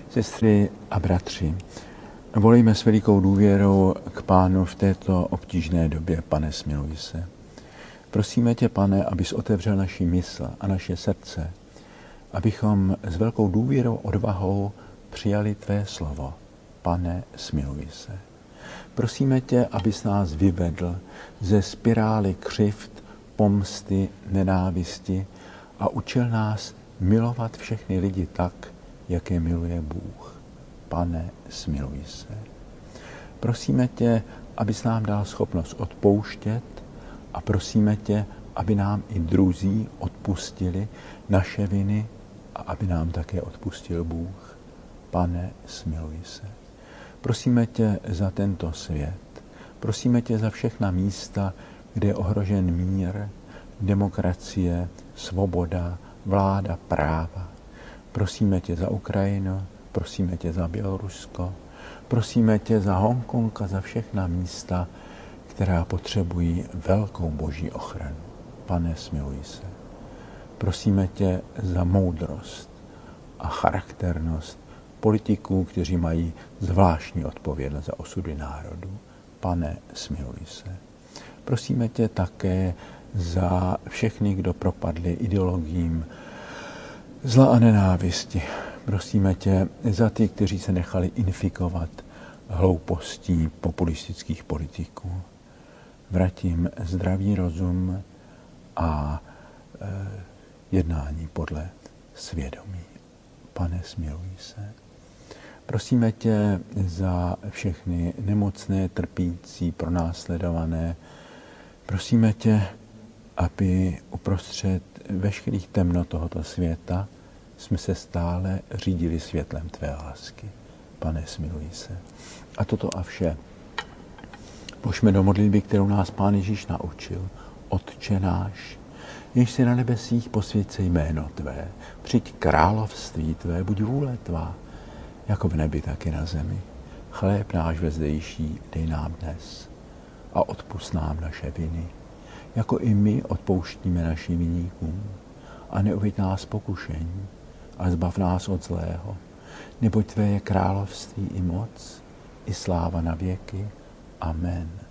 Sestry a bratři, volejme s velikou důvěrou k Pánu v této obtížné době. Pane, smiluj se. Prosíme tě, Pane, abys otevřel naši mysl a naše srdce, abychom s velkou důvěrou, odvahou přijali tvé slovo. Pane, smiluj se. Prosíme tě, abys nás vyvedl ze spirály křivd, pomsty, nenávisti a učil nás milovat všechny lidi tak, jak je miluje Bůh. Pane, smiluj se. Prosíme tě, abys nám dal schopnost odpouštět a prosíme tě, aby nám i druzí odpustili naše viny a aby nám také odpustil Bůh. Pane, smiluj se. Prosíme tě za tento svět. Prosíme tě za všechna místa, kde je ohrožen mír, demokracie, svoboda, vláda, práva. Prosíme tě za Ukrajinu, prosíme tě za Bělorusko, prosíme tě za Hongkong a za všechna místa, která potřebují velkou boží ochranu. Pane, smiluj se. Prosíme tě za moudrost a charakternost politiků, kteří mají zvláštní odpovědnost za osudy národů. Pane, smiluj se. Prosíme tě také za všechny, kdo propadli ideologiím zla a nenávisti. Prosíme tě za ty, kteří se nechali infikovat hloupostí populistických politiků. Vrať jim zdravý rozum a jednání podle svědomí. Pane, smiluj se. Prosíme tě za všechny nemocné, trpící, pronásledované. Prosíme tě, aby uprostřed veškerých temnot tohoto světa jsme se stále řídili světlem tvé lásky. Pane, smiluj se. A toto a vše pojďme do modlitby, kterou nás Pán Ježíš naučil. Otče náš, jenž jsi na nebesích, posvěť se jméno tvé, přijď království tvé, buď vůle tvá, jako v nebi, tak i na zemi. Chléb náš vezdejší dej nám dnes a odpusť nám naše viny, jako i my odpouštíme našim viníkům. A neuveď nás pokušení, a zbav nás od zlého, neboť tvé je království i moc, i sláva na věky. Amen.